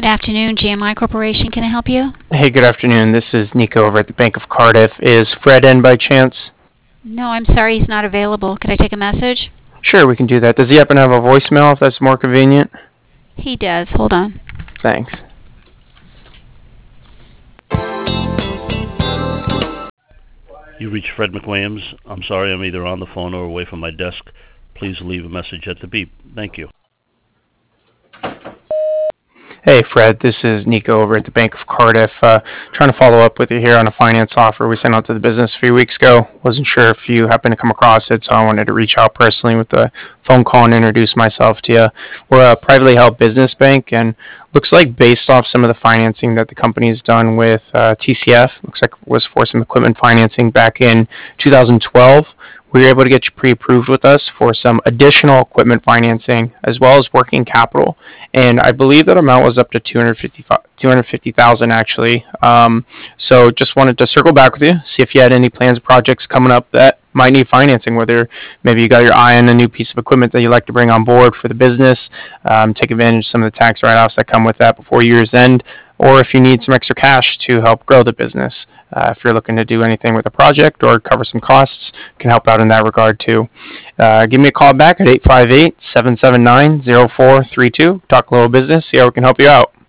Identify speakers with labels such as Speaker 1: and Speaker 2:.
Speaker 1: afternoon, GMI Corporation. Can I help you?
Speaker 2: Hey, good afternoon. This is Nico over at the Bank of Cardiff. Is Fred in by chance?
Speaker 1: No, I'm sorry, he's not available. Could I take a message?
Speaker 2: Sure, we can do that. Does he happen to have a voicemail if that's more convenient?
Speaker 1: He does. Hold on.
Speaker 2: Thanks.
Speaker 3: You reached Fred McWilliams. I'm sorry, I'm either on the phone or away from my desk. Please leave a message at the beep. Thank you.
Speaker 2: Hey, Fred. This is Nico over at the Bank of Cardiff. Trying to follow up with you here on a finance offer we sent out to the business a few weeks ago. Wasn't sure if you happened to come across it, so I wanted to reach out personally with a phone call and introduce myself to you. We're a privately held business bank, and looks like based off some of the financing that the company's done with TCF, looks like it was for some equipment financing back in 2012. We were able to get you pre-approved with us for some additional equipment financing as well as working capital, and I believe that amount was up to 250,000 actually. So just wanted to circle back with you, see if you had any plans or projects coming up that might need financing, whether maybe you got your eye on a new piece of equipment that you'd like to bring on board for the business, take advantage of some of the tax write-offs that come with that before year's end, or if you need some extra cash to help grow the business. If you're looking to do anything with a project or cover some costs, can help out in that regard too. Give me a call back at 858-779-0432. Talk a little business, see how we can help you out.